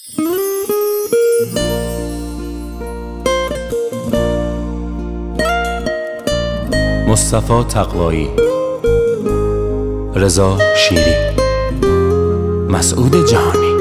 مصطفی تقوایی، رضا شیری، مسعود جهانی.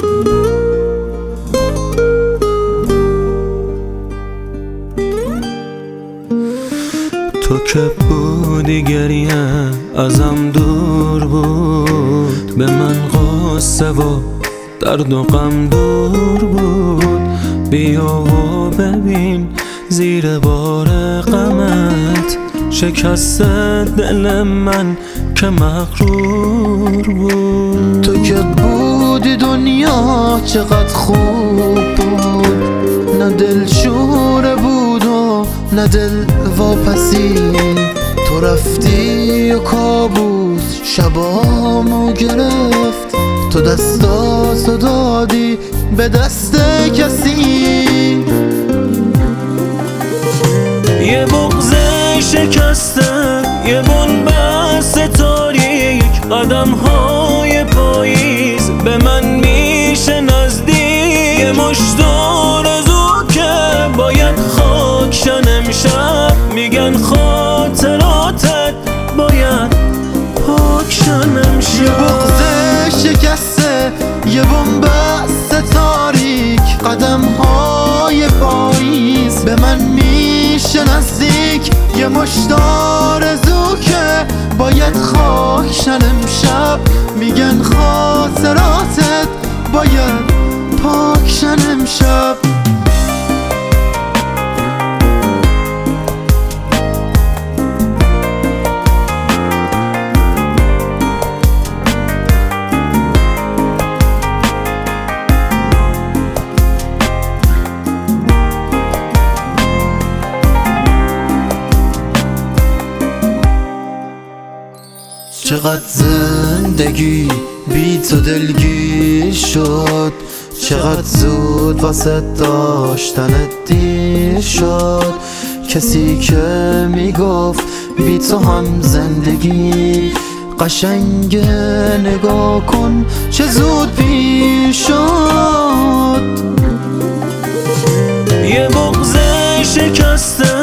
تو که بودی گریه ازم دور بود، به من قصه و درد و غم دور بود. بیا و ببین زیر بار غمت شکست دل من که مغرور بود. تو که بودی دنیا چقدر خوب بود، نه دل شوره بود و نه دل واپسی. تو رفتی و کابوس شبامو گرفت، تو دستاتو دادی به دست کسی. یه بغض شکسته، یه بنبست تاریک، قدم های پاییز به من میشه نزدیک. یه مشت آرزو که باید خاک شن امشب، میگن خاطراتت باید پاک شن امشب. یه بغض شکسته، یه بنبست تاریک، قدم های پاییز به من میشه نزدیک. یه مشت آرزو که باید خاک شن امشب، میگن خاطراتت باید پاک شن امشب. چقدر زندگی بی تو دلگیر شد، چقدر زود واسه داشتنت دیر شد. کسی که میگفت بی تو هم زندگی قشنگه، نگاه کن چه زود پیش شد. یه بغض شکسته،